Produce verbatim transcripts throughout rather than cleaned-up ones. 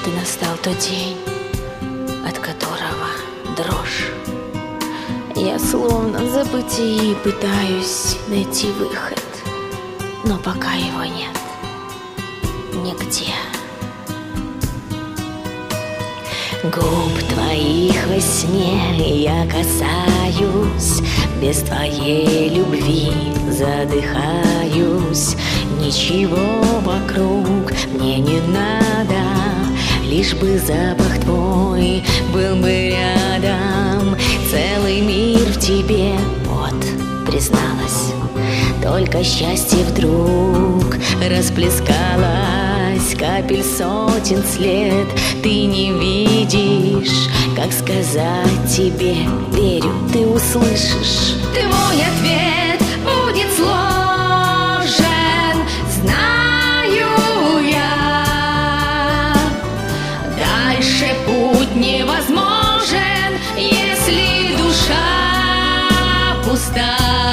однажды настал тот день, от которого дрожь. Я словно в забытии пытаюсь найти выход, но пока его нет нигде. Губ твоих во сне я касаюсь, без твоей любви задыхаюсь. Ничего вокруг мне не надо, лишь бы запах твой был бы рядом. Целый мир в тебе, вот, призналась. Только счастье вдруг расплескалось, капель сотен след ты не видишь. Как сказать тебе, верю, ты услышишь. Твой ответ будет сложен, знаю я. Дальше путь невозможен, если душа пуста.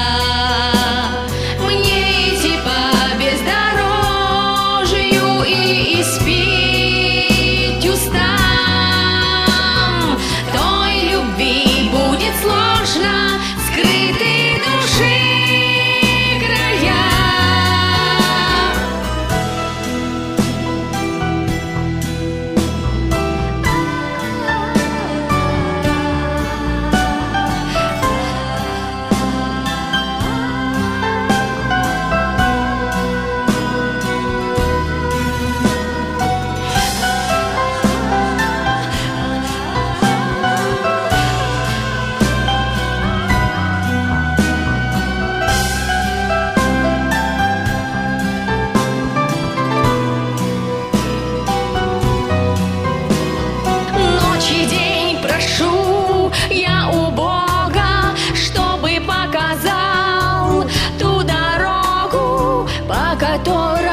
Я у Бога, чтобы показал ту дорогу, по которой